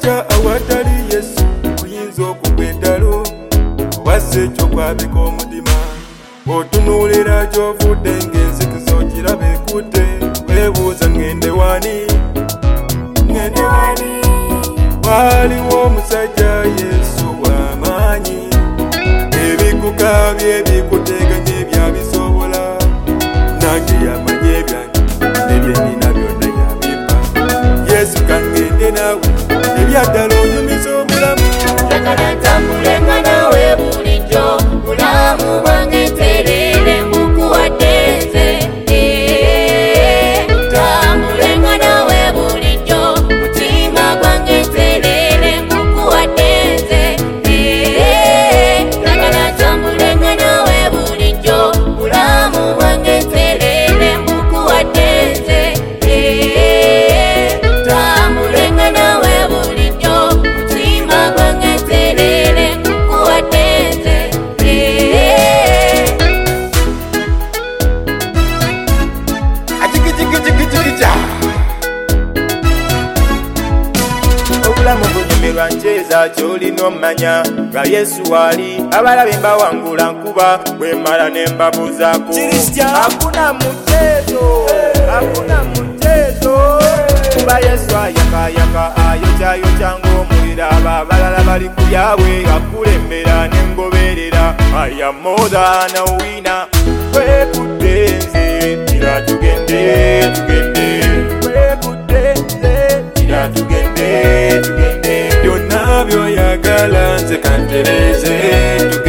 Okuyita awatali Yesu oyinza okugwa entalo owassa ekyo kwabika omutima otunuulira gy'ovudde ng'enzikiza okiraba ekutte weebuuza ngende wani waaliwo omusajja Yesu w'amaanyi ebikukabye ebikuteganya ebyabisobola nange yamanye ebyange nebyenina byonna yabimpa Yesu kangende naawe ebyaddala onyumiza obulamu njagala ntambulenga nawe bulijjo bulamu bwange ntereere mbukuwadde nze ntambulenga nawe bulijjo mutima gwange ntereere mbukuwadde nze njagala ntambulenga nawe bulijjo bulamu bwange ntereere mbukuwadde nze ntambulenga nawe bulijjo mutima gwange ntereere mbukuwadde nze ajigijigijigijigija obulamu bunyumirwa nkyeza kyolina omanya nga Yesu ali abalabe mbawangula nkuba bwemala ne mbabuzaako hakuna mutezo kuba Yesu ayakayaka ayokyayoka ng'omulira abo abalala bali ku byabwe akulembera n'engoberera I am more than a winner twekudde nze tira tugende twekudde nze tira tugende byonna byoyagala nze kantereze